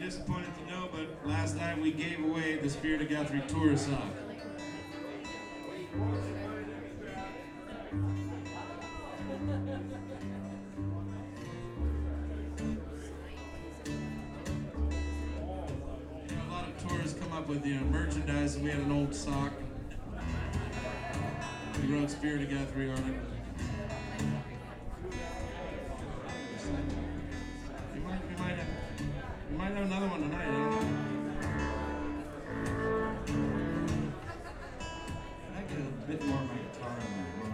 disappointed to know, but last night we gave away the Spirit of Guthrie tour sock. A lot of tours come up with merchandise, and we had an old sock. We wrote Spirit of Guthrie on it. We might have another one tonight. I don't know. Can I get a bit more of my guitar in there?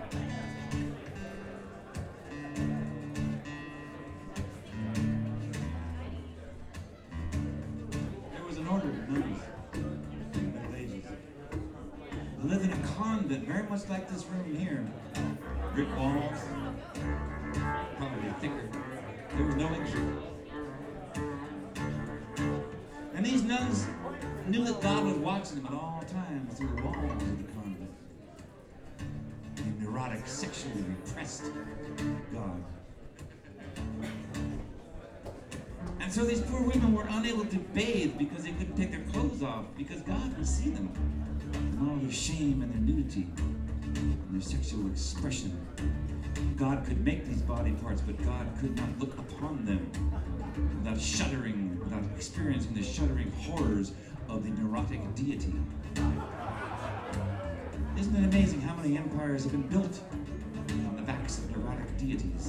There was an order of nuns in the Middle Ages. They lived in a convent, very much like this room here. Brick walls, probably thicker. There was no exit. And these nuns knew that God was watching them at all times through the walls of the convent. The neurotic, sexually repressed God. And so these poor women were unable to bathe because they couldn't take their clothes off, because God would see them and all their shame and their nudity and their sexual expression. God could make these body parts, but God could not look upon them without shuddering, without experiencing the shuddering horrors of the neurotic deity. Isn't it amazing how many empires have been built on the backs of neurotic deities?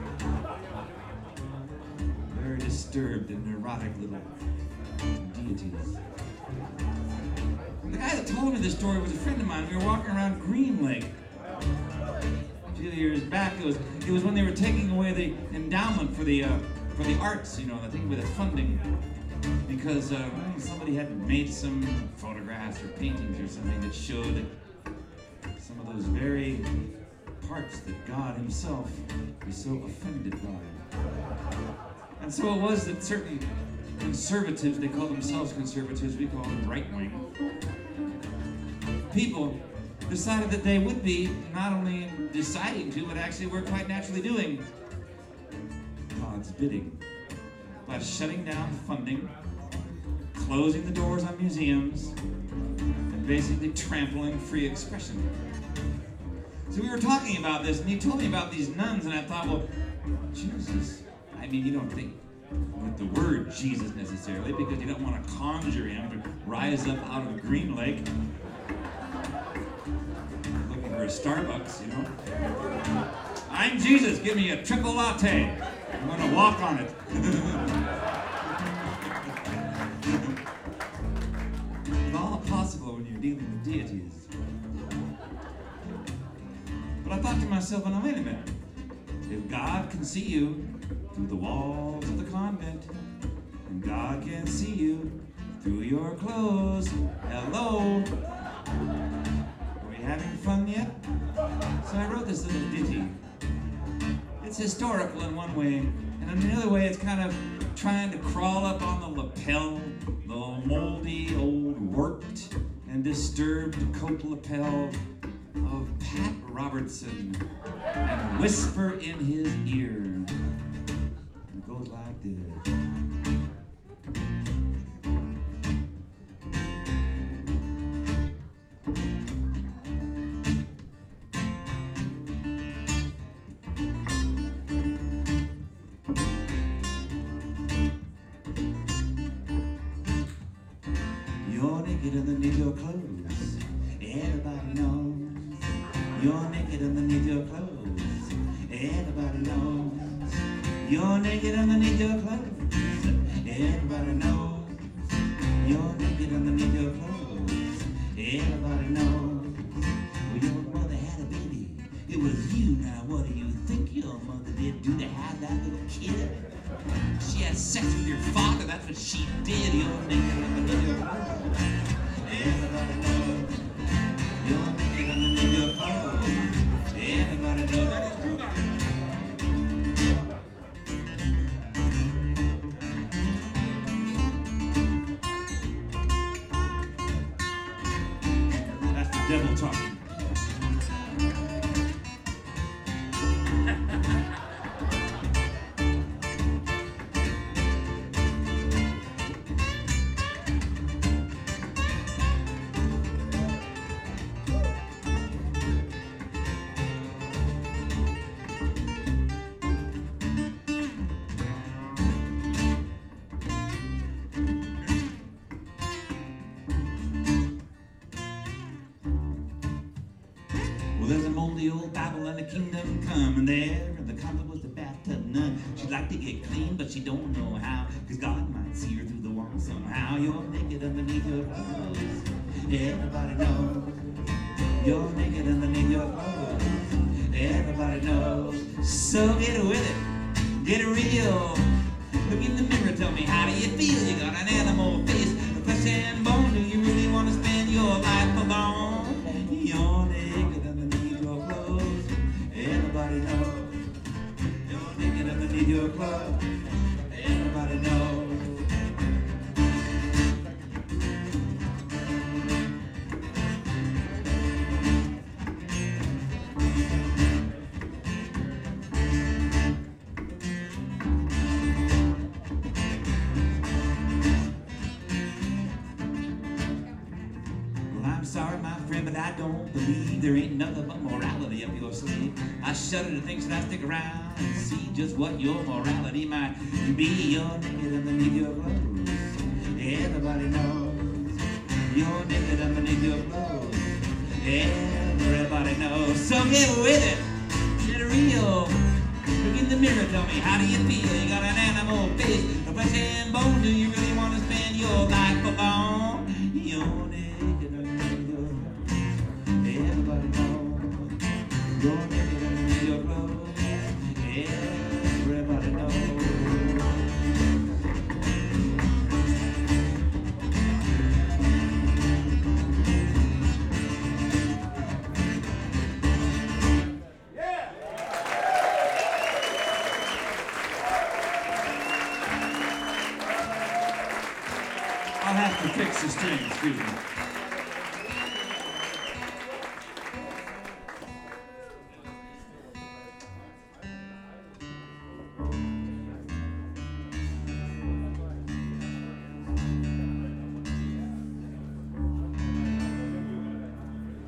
Very disturbed and neurotic little deities. The guy that told me this story was a friend of mine. We were walking around Green Lake a few years back. It was when they were taking away the endowment for the arts, the thing with the funding, because somebody had made some photographs or paintings or something that showed some of those very parts that God himself is so offended by. And so it was that certain conservatives, they call themselves conservatives, we call them right-wing people, decided that they would be not only deciding to, but actually were quite naturally doing God's bidding by shutting down funding, closing the doors on museums, and basically trampling free expression. So we were talking about this, and he told me about these nuns, and I thought, well, Jesus, you don't think with the word Jesus necessarily, because you don't want to conjure him to rise up out of Green Lake looking for a Starbucks, I'm Jesus, give me a triple latte. I'm going to walk on it. It's all possible when you're dealing with deities. But I thought to myself, well, now wait a minute. If God can see you through the walls of the convent, and God can see you through your clothes, hello? Are we having fun yet? So I wrote this little ditty. It's historical in one way, and in another way it's kind of trying to crawl up on the lapel, the moldy, old, warped, and disturbed coat lapel of Pat Robertson, and whisper in his ear. It goes like this. You're naked underneath your clothes. Everybody knows. You're naked underneath your clothes. Everybody knows. You're naked underneath your clothes. Everybody knows. You're naked underneath your clothes. Everybody knows. Well, your mother had a baby. It was you. Now, what do you think your mother did do to have that little kid? She had sex with your father. That's what she did. You're naked underneath your clothes. Everybody knows. You're naked underneath your clothes. Everybody knows that it's true. That's the devil talking. Well, there's a moldy old Bible and a kingdom come, and there in the closet was the bathtub nun. She'd like to get clean, but she don't know how, 'cause God might see her through the wall somehow. You're naked underneath your clothes. Everybody knows. You're naked underneath your clothes. Everybody knows. So get with it. Get real. Look in the mirror, tell me, how do you feel? You got an animal face, a flesh and bone. Do you really want to spend your life alone? You're naked underneath your clothes. Everybody knows. You're naked underneath your clothes. Everybody knows. I'm sorry, my friend, but I don't believe there ain't nothing but morality up your sleeve. I shudder to think that I stick around and see just what your morality might be. You're naked underneath your clothes. Everybody knows. You're naked underneath your clothes. Everybody knows. So get with it. Get real. Look in the mirror, tell me, how do you feel? You got an animal face, a flesh and bone. Do you really want to spend your life alone? You're naked underneath your clothes. Everybody knows. You're naked underneath your clothes. Everybody knows. I'll have to fix the strings, excuse me.